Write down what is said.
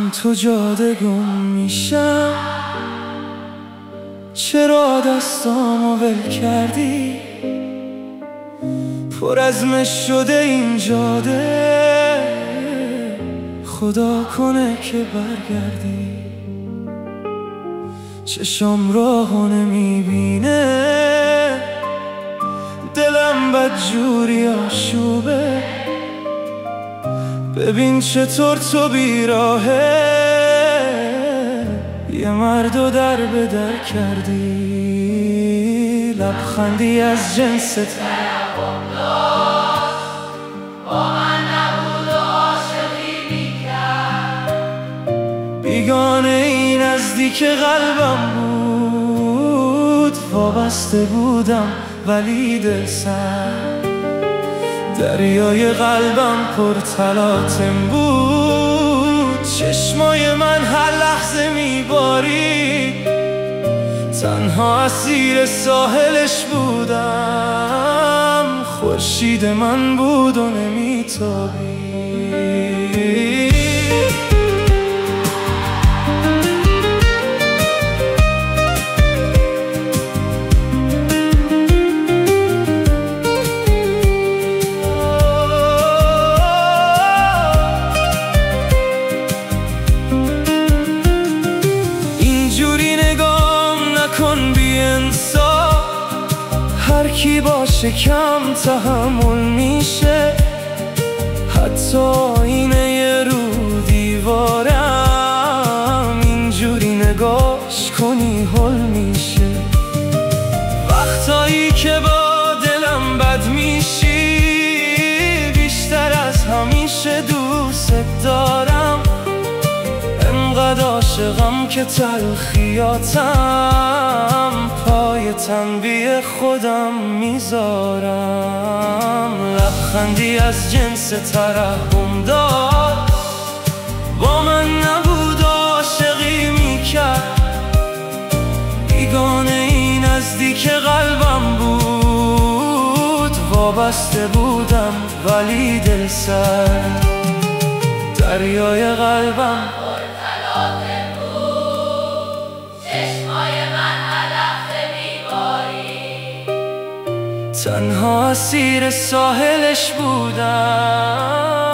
تو جاده گم میشم، چرا دستامو ول کردی؟ پر از مشت شده این جاده، خدا کنه که برگردی. چشم راهو نمیبینه، دلم بدجوری آشوبه. ببین چطور تو بیراهه، یه مردو در به در کردی. لبخندی از جنس طرفم داشت، با من نبود و عاشقی میکرد. بیگانه ای نزدیک قلبم بود، وابسته بودم ولی دل سرد. دریای قلبم پر تلاطم بود، چشمای من هر لحظه میبارید. تنها اسیر ساحلش بودم، خورشید من بود و نمیتابید. هر کی باشه کم تحمل میشه، حتی اینه یه رو دیوارم. اینجوری نگاش کنی حل میشه. وقتایی که با دلم بد میشی، بیشتر از همیشه دوست دارم. انقدر عاشقم که تلخیاتم پای تنبیه خودم میذارم. لبخندی از جنس ترحم داشت، با من نبود و عاشقی میکرد. بیگانه ای نزدیک قلبم بود، وابسته بودم ولی دل سرد. دریای قلبم تنها اسیر ساحلش بودم.